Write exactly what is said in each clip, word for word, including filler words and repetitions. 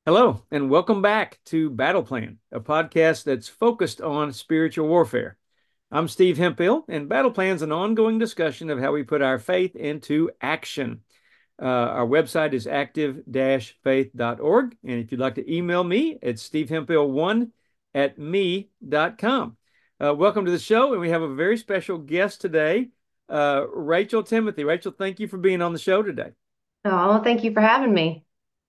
Hello, and welcome back to Battle Plan, a podcast that's focused on spiritual warfare. I'm Steve Hemphill, and Battle Plan is an ongoing discussion of how we put our faith into action. Uh, our website is active faith dot org, and if you'd like to email me, it's stevehemphill one at me dot com. Uh, welcome to the show, and we have a very special guest today, uh, Rachel Timothy. Rachel, thank you for being on the show today. Oh, thank you for having me.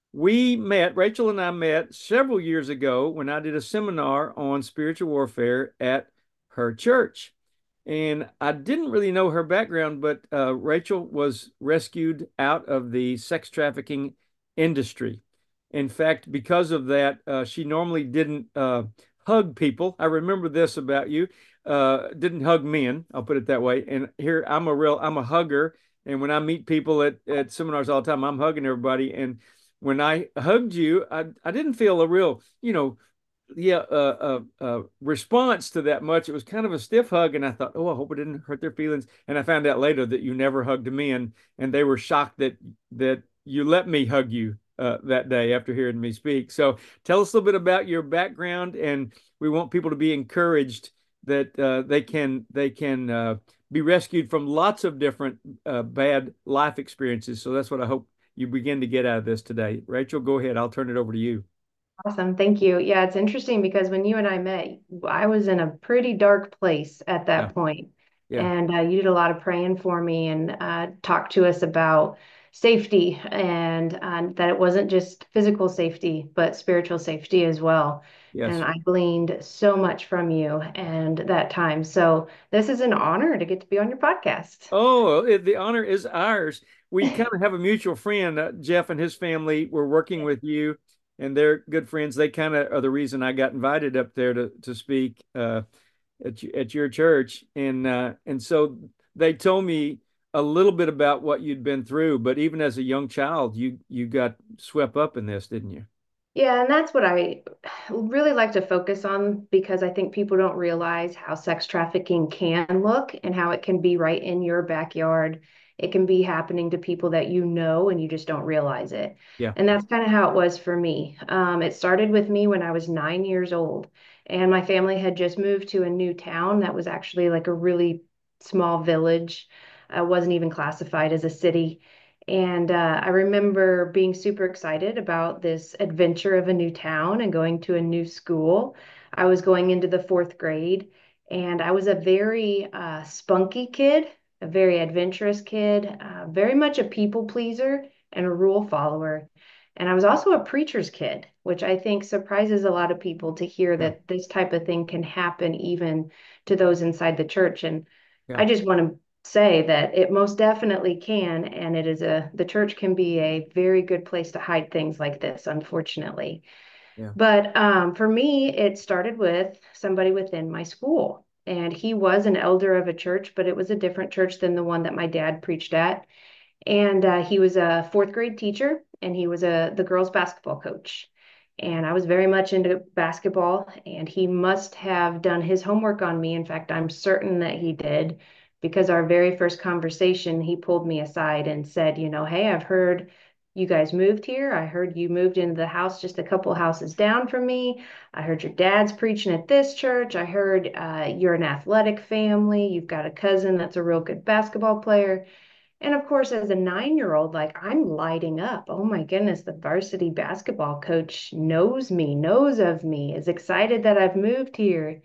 We met, Rachel and I met several years ago when I did a seminar on spiritual warfare at her church. And I didn't really know her background, but uh, Rachel was rescued out of the sex trafficking industry. In fact, because of that, uh, she normally didn't uh, hug people. I remember this about you. Uh, didn't hug men, I'll put it that way. And here I'm a real, I'm a hugger. And when I meet people at, at seminars all the time, I'm hugging everybody. And when I hugged you, I, I didn't feel a real, you know, yeah, uh, uh, uh, response to that much. It was kind of a stiff hug, and I thought, oh, I hope it didn't hurt their feelings. And I found out later that you never hugged men, and they were shocked that that you let me hug you uh, that day after hearing me speak. So tell us a little bit about your background, and we want people to be encouraged that uh, they can they can uh, be rescued from lots of different uh, bad life experiences. So that's what I hope you begin to get out of this today. Rachel, go ahead. I'll turn it over to you. Awesome. Thank you. Yeah, it's interesting because when you and I met, I was in a pretty dark place at Yeah, that point. yeah, And uh, you did a lot of praying for me and uh, talked to us about safety and uh, that it wasn't just physical safety, but spiritual safety as well. And yes. I gleaned so much from you and that time. So this is an honor to get to be on your podcast. Oh, it, the honor is ours. We kind of have a mutual friend, uh, Jeff and his family were working with you, and they're good friends. They kind of are the reason I got invited up there to to speak uh, at at your church, and uh, and so they told me a little bit about what you'd been through. But even as a young child, you you got swept up in this, didn't you? Yeah, and that's what I really like to focus on because I think people don't realize how sex trafficking can look and how it can be right in your backyard. It can be happening to people that you know and you just don't realize it. Yeah, And that's kind of how it was for me. Um, it started with me when I was nine years old, and my family had just moved to a new town that was actually like a really small village. Uh, wasn't even classified as a city. And uh, I remember being super excited about this adventure of a new town and going to a new school. I was going into the fourth grade, and I was a very uh, spunky kid, a very adventurous kid, uh, very much a people pleaser and a rule follower. And I was also a preacher's kid, which I think surprises a lot of people to hear yeah, that this type of thing can happen even to those inside the church. And yeah, I just want to say that it most definitely can, and it is a the church can be a very good place to hide things like this, unfortunately. yeah. But um, for me, it started with somebody within my school, and he was an elder of a church, but it was a different church than the one that my dad preached at. And uh, he was a fourth grade teacher, and he was a the girls' basketball coach. And I was very much into basketball, and he must have done his homework on me. In fact, I'm certain that he did, because our very first conversation, he pulled me aside and said, you know, hey, I've heard you guys moved here. I heard you moved into the house just a couple houses down from me. I heard your dad's preaching at this church. I heard uh, you're an athletic family. You've got a cousin that's a real good basketball player. And of course, as a nine year old, like I'm lighting up. Oh my goodness, the varsity basketball coach knows me, knows of me, is excited that I've moved here.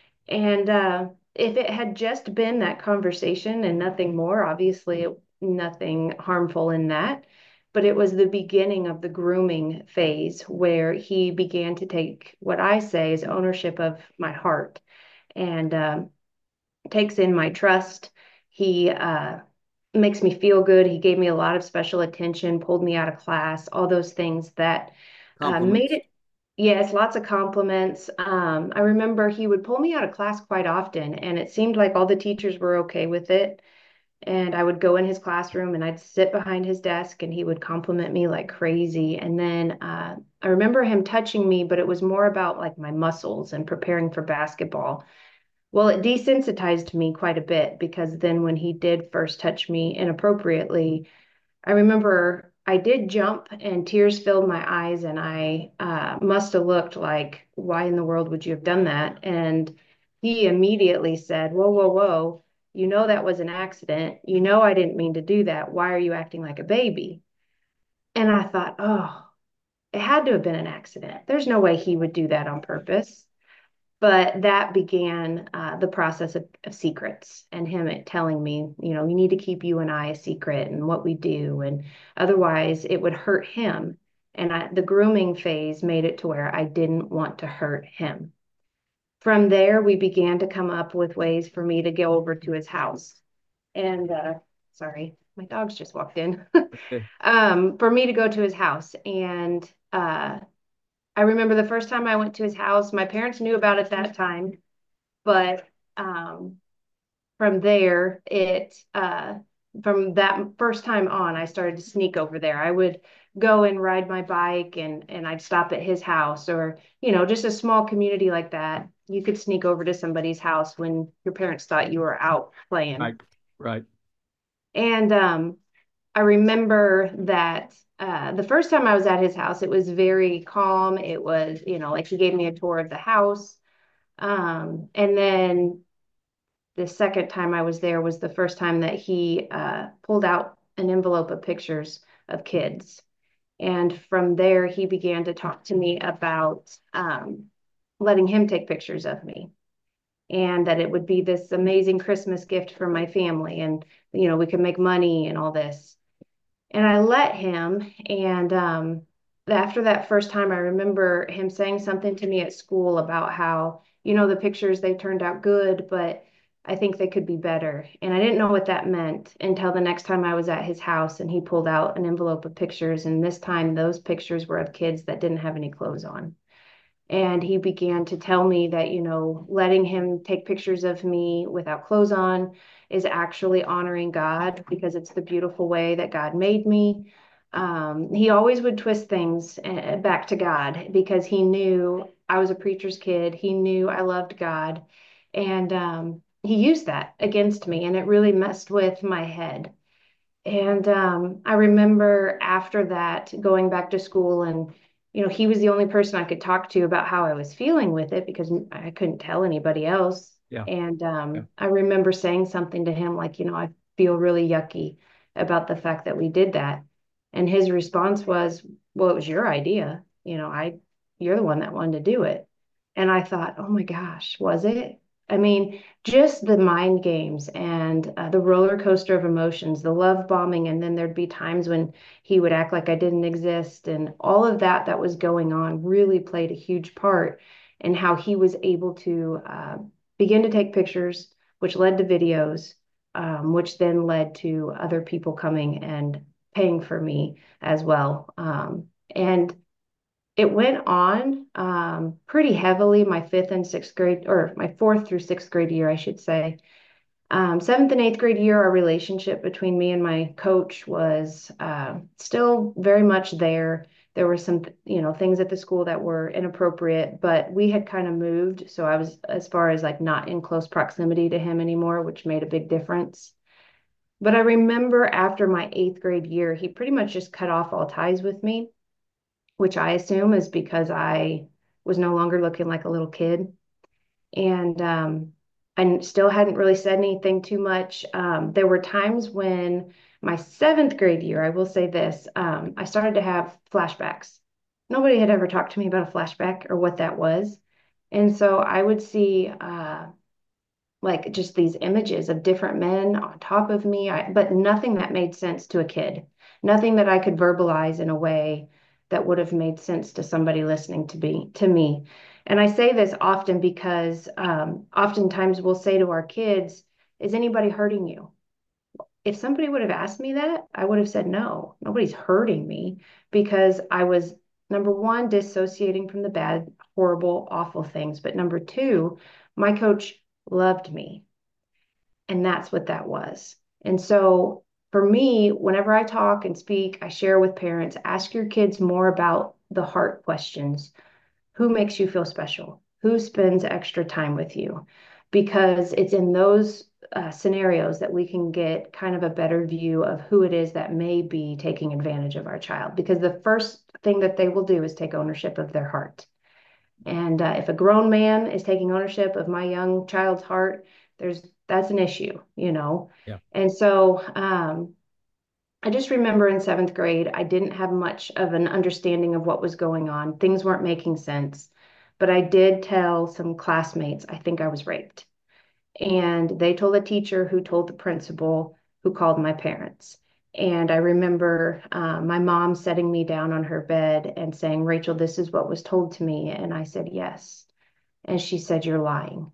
And uh, if it had just been that conversation and nothing more, obviously, it, nothing harmful in that. But it was the beginning of the grooming phase where he began to take what I say is ownership of my heart and um, takes in my trust. He uh, makes me feel good. He gave me a lot of special attention, pulled me out of class, all those things that uh, made Compliments. it. Yes, lots of compliments. Um, I remember he would pull me out of class quite often, and it seemed like all the teachers were okay with it. And I would go in his classroom and I'd sit behind his desk and he would compliment me like crazy. And then uh, I remember him touching me, but it was more about like my muscles and preparing for basketball. Well, it desensitized me quite a bit because then when he did first touch me inappropriately, I remember I did jump and tears filled my eyes, and I uh, must have looked like, why in the world would you have done that? And he immediately said, whoa, whoa, whoa, you know that was an accident. You know I didn't mean to do that. Why are you acting like a baby? And I thought, oh, it had to have been an accident. There's no way he would do that on purpose. But that began uh, the process of, of secrets and him telling me, you know, you need to keep you and I a secret and what we do. And otherwise, it would hurt him. And I, the grooming phase made it to where I didn't want to hurt him. From there, we began to come up with ways for me to go over to his house. And uh, sorry, my dogs just walked in. Okay. um, for me to go to his house. And uh, I remember the first time I went to his house, my parents knew about it that time, but um, from there, it uh, from that first time on, I started to sneak over there. I would go and ride my bike, and and I'd stop at his house, or you know, just a small community like that. You could sneak over to somebody's house when your parents thought you were out playing. Right. Right. And um, I remember that uh, the first time I was at his house, it was very calm. It was, you know, like he gave me a tour of the house. Um, and then the second time I was there was the first time that he uh, pulled out an envelope of pictures of kids. And from there, he began to talk to me about um, letting him take pictures of me, and that it would be this amazing Christmas gift for my family. And, you know, we could make money and all this. And I let him. And um, after that first time, I remember him saying something to me at school about how, you know, the pictures, they turned out good, but I think they could be better. And I didn't know what that meant until the next time I was at his house and he pulled out an envelope of pictures. And this time, those pictures were of kids that didn't have any clothes on. And he began to tell me that, you know, letting him take pictures of me without clothes on is actually honoring God because it's the beautiful way that God made me. Um, he always would twist things uh, back to God because he knew I was a preacher's kid. He knew I loved God. And um, he used that against me, and it really messed with my head. And um, I remember after that going back to school, and you know, he was the only person I could talk to about how I was feeling with it because I couldn't tell anybody else. Yeah. And Yeah. um, I remember saying something to him like, you know, I feel really yucky about the fact that we did that. And his response was, well, it was your idea. You know, I, you're the one that wanted to do it. And I thought, oh my gosh, was it? I mean, just the mind games and uh, the roller coaster of emotions, the love bombing, and then there'd be times when he would act like I didn't exist, and all of that that was going on really played a huge part in how he was able to uh, begin to take pictures, which led to videos, um, which then led to other people coming and paying for me as well. Um, and it went on um, pretty heavily my fifth and sixth grade, or my fourth through sixth grade year, I should say. Um, seventh and eighth grade year, our relationship between me and my coach was uh, still very much there. There were some, you know, things at the school that were inappropriate, but we had kind of moved. So I was, as far as like not in close proximity to him anymore, which made a big difference. But I remember after my eighth grade year, he pretty much just cut off all ties with me, which I assume is because I was no longer looking like a little kid. And um, I still hadn't really said anything too much. Um, there were times when my seventh grade year, I will say this, um, I started to have flashbacks. Nobody had ever talked to me about a flashback or what that was. And so I would see uh, like just these images of different men on top of me, I, but nothing that made sense to a kid, nothing that I could verbalize in a way that would have made sense to somebody listening to be to me. And I say this often because um, oftentimes we'll say to our kids, "Is anybody hurting you?" If somebody would have asked me that, I would have said no. Nobody's hurting me because I was number one dissociating from the bad, horrible, awful things, but number two, my coach loved me. And that's what that was. And so for me, whenever I talk and speak, I share with parents, ask your kids more about the heart questions. Who makes you feel special? Who spends extra time with you? because it's in those uh, scenarios that we can get kind of a better view of who it is that may be taking advantage of our child. Because the first thing that they will do is take ownership of their heart. And uh, if a grown man is taking ownership of my young child's heart, there's that's an issue, you know. Yeah. And so um, I just remember in seventh grade, I didn't have much of an understanding of what was going on. Things weren't making sense. But I did tell some classmates, I think I was raped. And they told the teacher, who told the principal, who called my parents. And I remember uh, my mom setting me down on her bed and saying, Rachel, this is what was told to me. And I said, yes. And she said, you're lying.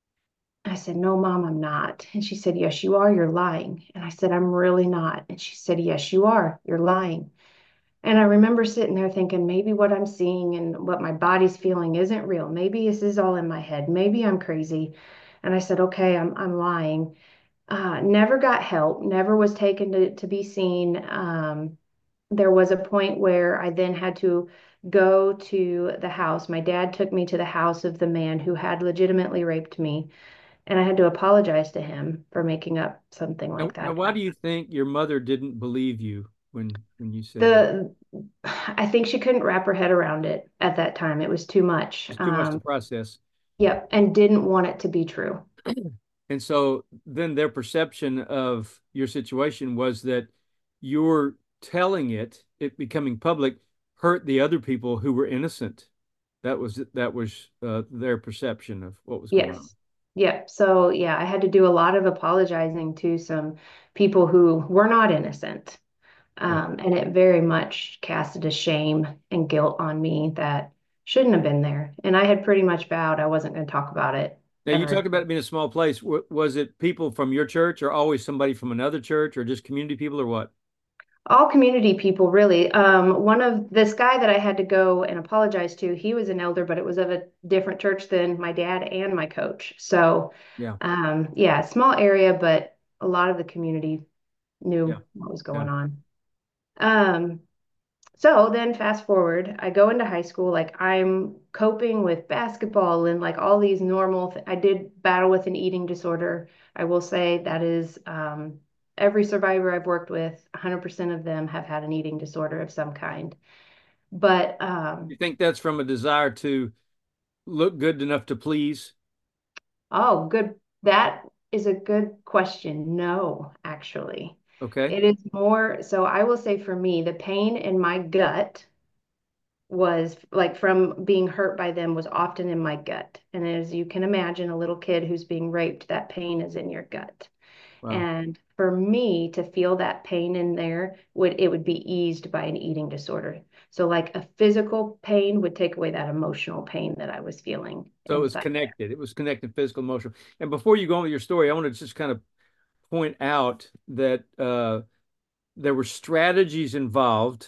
I said, no, mom, I'm not. And she said, yes, you are. You're lying. And I said, I'm really not. And she said, yes, you are. You're lying. And I remember sitting there thinking, maybe what I'm seeing and what my body's feeling isn't real. Maybe this is all in my head. Maybe I'm crazy. And I said, okay, I'm I'm lying. Uh, never got help, never was taken to, to be seen. Um, there was a point where I then had to go to the house. My dad took me to the house of the man who had legitimately raped me, and I had to apologize to him for making up something Now, like now, that. why do you think your mother didn't believe you when when you said that? The I think she couldn't wrap her head around it at that time. It was too much. It's too much to Um, process. yep, and didn't want it to be true. And so then their perception of your situation was that your telling it, it becoming public, hurt the other people who were innocent. That was that was uh, their perception of what was going on. Yes. Yep. So yeah, I had to do a lot of apologizing to some people who were not innocent. Yeah. Um, and it very much casted a shame and guilt on me that shouldn't have been there. And I had pretty much vowed I wasn't going to talk about it Now you ever. talked about it being a small place. W was it people from your church, or always somebody from another church, or just community people, or what? All community people, really. Um, one of this guy that I had to go and apologize to, he was an elder, but it was of a different church than my dad and my coach. So, Yeah. um, yeah, small area, but a lot of the community Yeah. knew what was Yeah. going on. Um, so then fast forward, I go into high school, like I'm coping with basketball and like all these normal, th- I did battle with an eating disorder. I will say that is um, every survivor I've worked with, one hundred percent of them have had an eating disorder of some kind. But um, You think that's from a desire to look good enough to please? oh, good. That is a good question. No, actually. Okay. It is more, so I will say for me, the pain in my gut was like from being hurt by them was often in my gut. And as you can imagine, a little kid who's being raped, that pain is in your gut. Wow. And for me to feel that pain in there would it would be eased by an eating disorder. So like a physical pain would take away that emotional pain that I was feeling So it was inside. connected. It was connected, physical, emotional. And before you go on with your story, I want to just kind of point out that uh, there were strategies involved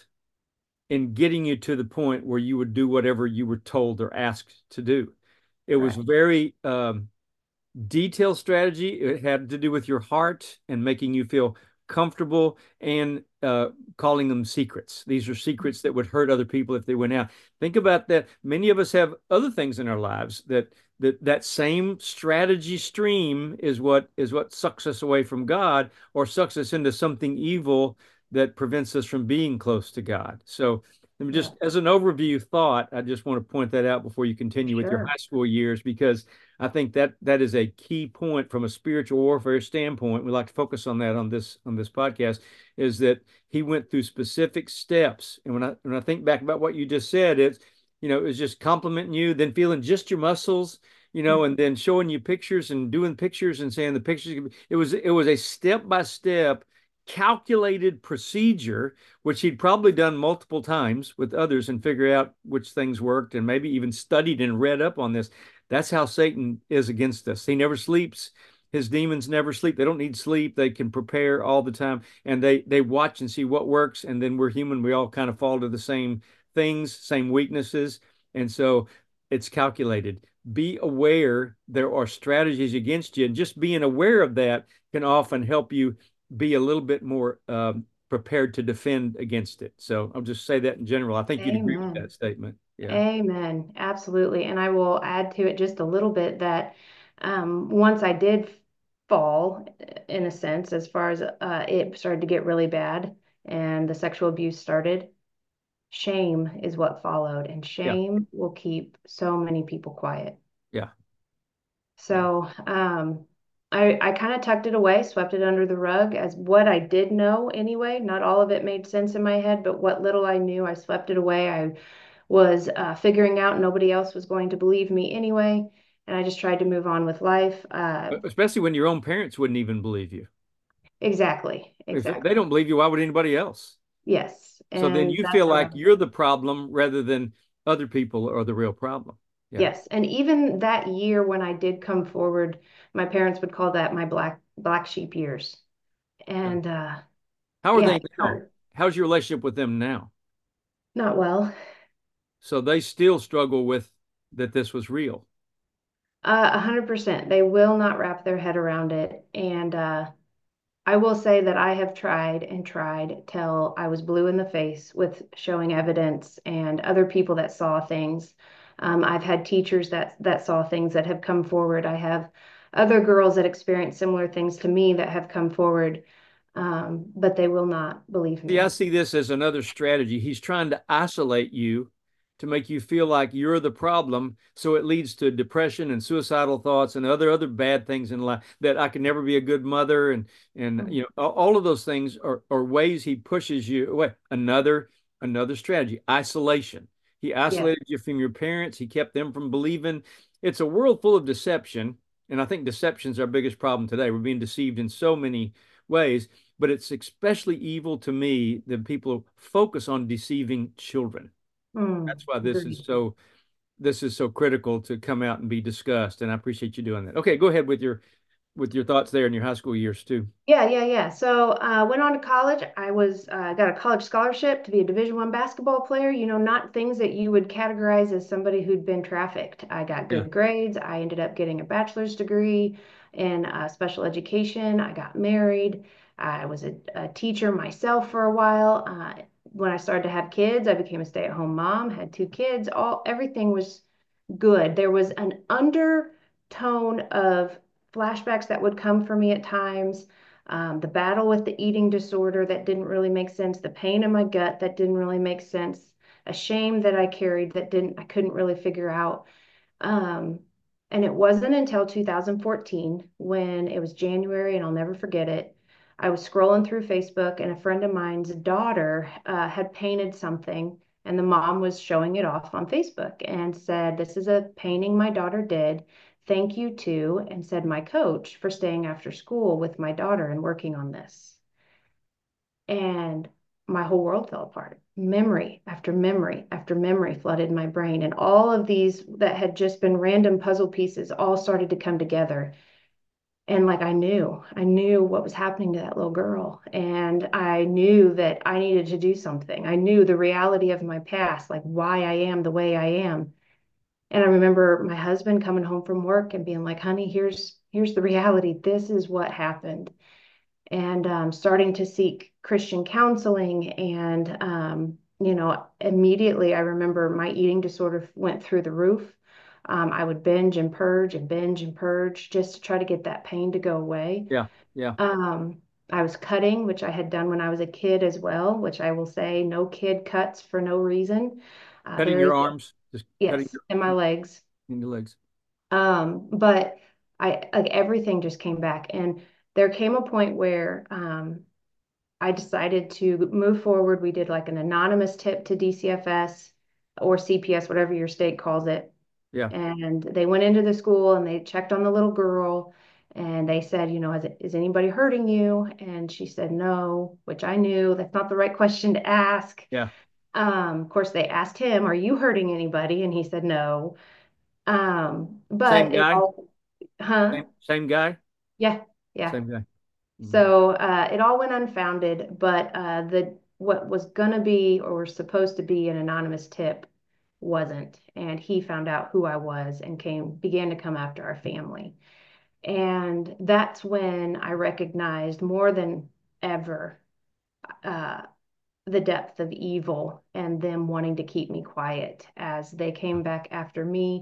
in getting you to the point where you would do whatever you were told or asked to do. It was Correct. very um, detailed strategy. It had to do with your heart and making you feel comfortable and uh, calling them secrets. These are secrets that would hurt other people if they went out. Think about that. Many of us have other things in our lives that that that same strategy stream is what is what sucks us away from God or sucks us into something evil that prevents us from being close to God. So Yeah, just as an overview thought, I just want to point that out before you continue with your sure. high school years, because I think that that is a key point from a spiritual warfare standpoint. We like to focus on that on this on this podcast, is that he went through specific steps. And when I when I think back about what you just said, it's you know, it was just complimenting you, then feeling just your muscles, you know, and then showing you pictures and doing pictures and saying the pictures. It was it was a step by step calculated procedure, which he'd probably done multiple times with others and figure out which things worked and maybe even studied and read up on this. That's how Satan is against us. He never sleeps. His demons never sleep. They don't need sleep. They can prepare all the time, and they they watch and see what works. And then we're human. We all kind of fall to the same things, same weaknesses, and so it's calculated. Be aware there are strategies against you, and just being aware of that can often help you be a little bit more um, prepared to defend against it. So I'll just say that in general. I think you'd agree with Amen. that statement. Yeah. Amen. Absolutely. And I will add to it just a little bit that Um, once I did fall, in a sense, as far as uh, it started to get really bad and the sexual abuse started, shame is what followed, and Yeah. shame will keep so many people quiet. Yeah. Yeah. So um, I, I kind of tucked it away, swept it under the rug as what I did know anyway. Not all of it made sense in my head, but what little I knew, I swept it away. I was uh, figuring out nobody else was going to believe me anyway. And I just tried to move on with life. Uh, Especially when your own parents wouldn't even believe you. exactly, If they exactly. don't believe you, why would anybody else? Yes. So then And you that's feel how I, like you're the problem rather than other people are the real problem. Yeah. yes. And even that year when I did come forward, my parents would call that my black black sheep years. Yeah. And uh, How are yeah, they it now? hurt. How's your relationship with them now? Not well. So they still struggle with that this was real. Uh, a hundred percent. They will not wrap their head around it. And uh, I will say that I have tried and tried till I was blue in the face with showing evidence and other people that saw things. Um, I've had teachers that that saw things that have come forward. I have other girls that experienced similar things to me that have come forward, um, but they will not believe See, I me. see this as another strategy. He's trying to isolate you to make you feel like you're the problem. So it leads to depression and suicidal thoughts and other other bad things in life that I can never be a good mother. And and you know, all of those things are, are ways he pushes you away. Another another strategy, isolation. He Yes. isolated you from your parents. He kept them from believing. It's a world full of deception. And I think deception is our biggest problem today. We're being deceived in so many ways, but it's especially evil to me that people focus on deceiving children. Mm, That's why this is agreed. so this is so critical to come out and be discussed. And I appreciate you doing that. Okay, go ahead with your with your thoughts there in your high school years too. Yeah, yeah, yeah. So I uh, went on to college. I was uh, got a college scholarship to be a Division One basketball player. You know, not things that you would categorize as somebody who'd been trafficked. I got Yeah, good grades. I ended up getting a bachelor's degree in uh, special education. I got married. I was a, a teacher myself for a while. Uh, when I started to have kids, I became a stay-at-home mom. Had two kids. All everything was good. There was an undertone of flashbacks that would come for me at times. Um, the battle with the eating disorder that didn't really make sense, the pain in my gut that didn't really make sense, a shame that I carried that didn't, I couldn't really figure out. Um, and it wasn't until two thousand fourteen when it was January, and I'll never forget it. I was scrolling through Facebook, and a friend of mine's daughter uh, had painted something, and the mom was showing it off on Facebook and said, "This is a painting my daughter did. Thank you to," and said, "my coach for staying after school with my daughter and working on this." And my whole world fell apart. Memory after memory after memory flooded my brain. And all of these that had just been random puzzle pieces all started to come together. And like I knew, I knew what was happening to that little girl. And I knew that I needed to do something. I knew the reality of my past, like why I am the way I am. And I remember my husband coming home from work and being like, "Honey, here's here's the reality. This is what happened." And um, starting to seek Christian counseling. And, um, you know, immediately I remember my eating disorder went through the roof. Um, I would binge and purge and binge and purge just to try to get that pain to go away. yeah, yeah. Um, I was cutting, which I had done when I was a kid as well, which I will say no kid cuts for no reason. Uh, Cutting there your is, arms, just cutting yes, your, in my legs. in your legs. Um, but I, like everything just came back. And there came a point where um, I decided to move forward. We did like an anonymous tip to D C F S or C P S, whatever your state calls it. Yeah, And they went into the school and they checked on the little girl and they said, you know, is, is anybody hurting you? And she said no, which I knew that's not the right question to ask. yeah. Um, of course, they asked him, "Are you hurting anybody?" And he said no. Um, Same but it guy, all, huh? same same guy, Yeah, yeah. same guy. Mhm. So uh, it all went unfounded, but uh, the what was gonna be or was supposed to be an anonymous tip wasn't, and he found out who I was and came began to come after our family. And that's when I recognized more than ever uh, the depth of evil and them wanting to keep me quiet as they came back after me.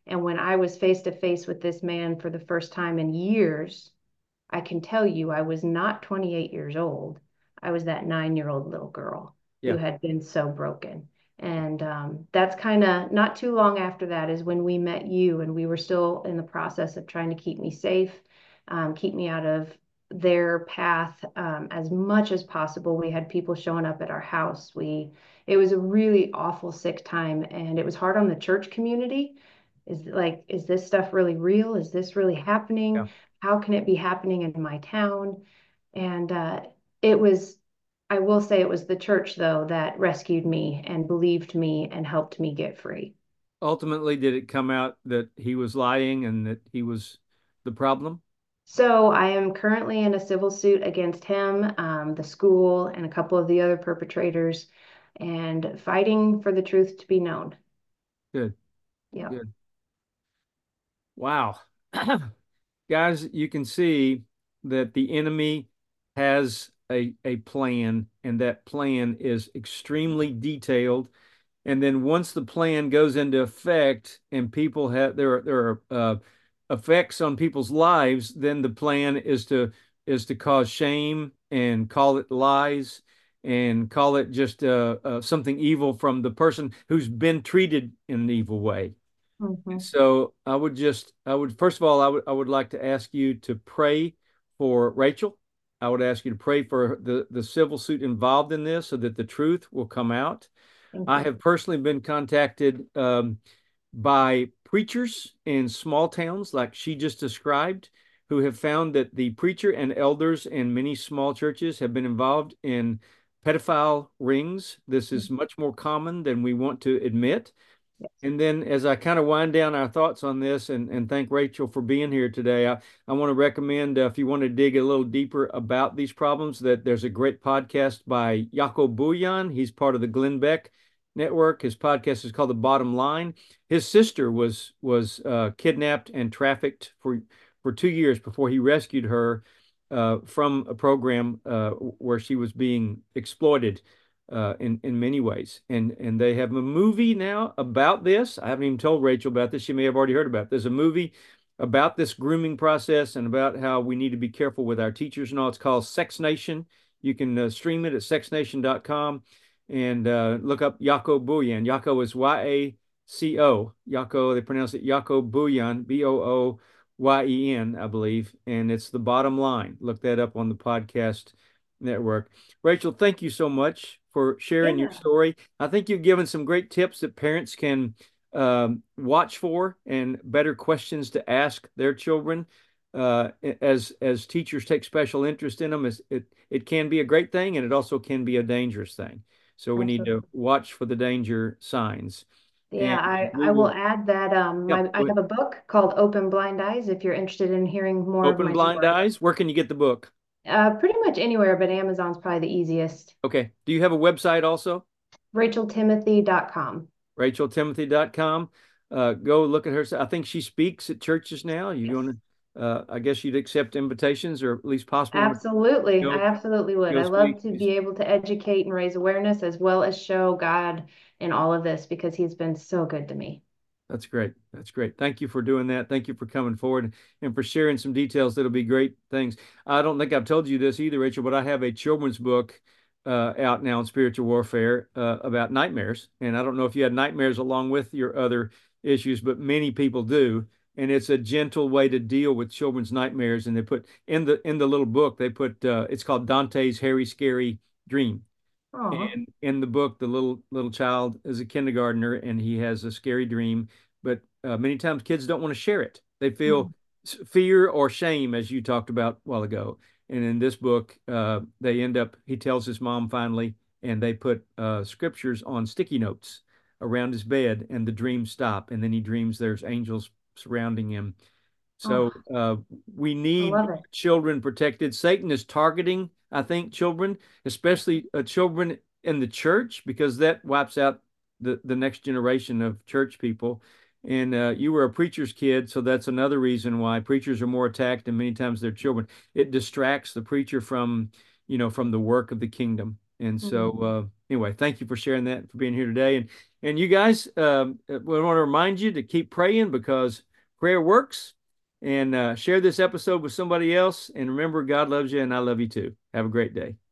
And when I was face to face with this man for the first time in years, I can tell you I was not twenty-eight years old. I was that nine year old little girl who Yeah. had been so broken. And um, that's kind of not too long after that is when we met you, and we were still in the process of trying to keep me safe, um, keep me out of their path um, as much as possible. We had people showing up at our house. We it was a really awful, sick time, and it was hard on the church community. Is like, is this stuff really real? Is this really Yeah. happening? How can it be happening in my town? And uh, it was, I will say, it was the church, though, that rescued me and believed me and helped me get free. Ultimately, did it come out that he was lying and that he was the problem? So I am currently in a civil suit against him, um, the school, and a couple of the other perpetrators, and fighting for the truth to be known. Good. Yep. Good. Wow. Guys, you can see that the enemy has a, a plan, and that plan is extremely detailed. And then once the plan goes into effect and people have there are there are uh, effects on people's lives, then the plan is to is to cause shame and call it lies and call it just uh, uh, something evil from the person who's been treated in an evil way. Hmm. So I would just, I would, first of all, I would, I would like to ask you to pray for Rachel. I would ask you to pray for the, the civil suit involved in this so that the truth will come out. Thank I you. have personally been contacted um, by preachers in small towns like she just described, who have found that the preacher and elders in many small churches have been involved in pedophile rings. This is much more common than we want to admit. Yes. And then as I kind of wind down our thoughts on this and, and thank Rachel for being here today, I, I want to recommend uh, if you want to dig a little deeper about these problems, that there's a great podcast by Jaco Bouillon. He's part of the Glenn Beck Network. His podcast is called The Bottom Line. His sister was was uh, kidnapped and trafficked for for two years before he rescued her uh, from a program uh, where she was being exploited uh, in in many ways. And and they have a movie now about this. I haven't even told Rachel about this. She may have already heard about it. There's a movie about this grooming process and about how we need to be careful with our teachers and all. It's called Sex Nation. You can uh, stream it at sex nation dot com and uh, look up Jaco Bouillon. Jaco is Y A C O. Jaco, they pronounce it Jaco Bouillon, B O O Y E N, I believe. And it's The Bottom Line. Look that up on the podcast network. Rachel, thank you so much for sharing your Yeah. story. I think you've given some great tips that parents can um, watch for and better questions to ask their children. Uh, as as teachers take special interest in them, it it can be a great thing and it also can be a dangerous thing. So we need to Absolutely. watch for the danger signs. Yeah, And I, we I will will, add that um yeah, my I go ahead. have a book called Open Blind Eyes if you're interested in hearing more of Open my Blind story. Eyes. Where can you get the book? Uh, pretty much anywhere, but Amazon's probably the easiest. Okay. Do you have a website also? rachel timothy dot com. rachel timothy dot com. Uh, go look at her. I think she speaks at churches now. You Yes. going to, uh, I guess you'd accept invitations or at least possibly would Absolutely. I go, absolutely would. go I love speak. to be able to educate and raise awareness as well as show God in all of this because he's been so good to me. That's great. That's great. Thank you for doing that. Thank you for coming forward and for sharing some details. That'll be great things. I don't think I've told you this either, Rachel, but I have a children's book uh, out now on spiritual warfare uh, about nightmares. And I don't know if you had nightmares along with your other issues, but many people do. And it's a gentle way to deal with children's nightmares. And they put in the in the little book, they put uh, it's called Dante's Hairy Scary Dream. Oh. And in the book, the little little child is a kindergartner and he has a scary dream, but uh, many times kids don't want to share it. They feel fear or shame, as you talked about a while ago. And in this book, uh, they end up, he tells his mom finally, and they put uh, scriptures on sticky notes around his bed, and the dreams stop. And then he dreams there's angels surrounding him. Oh, So uh, we I need love it. children protected. Satan is targeting, I think, children, especially uh, children in the church, because that wipes out the, the next generation of church people. And uh, you were a preacher's kid, so that's another reason why preachers are more attacked, and many times their children. It distracts the preacher from, you know, from the work of the kingdom. And so, Mhm. uh, anyway, thank you for sharing that, for being here today. And and you guys, um, we want to remind you to keep praying because prayer works. And uh, share this episode with somebody else. And remember, God loves you, and I love you too. Have a great day.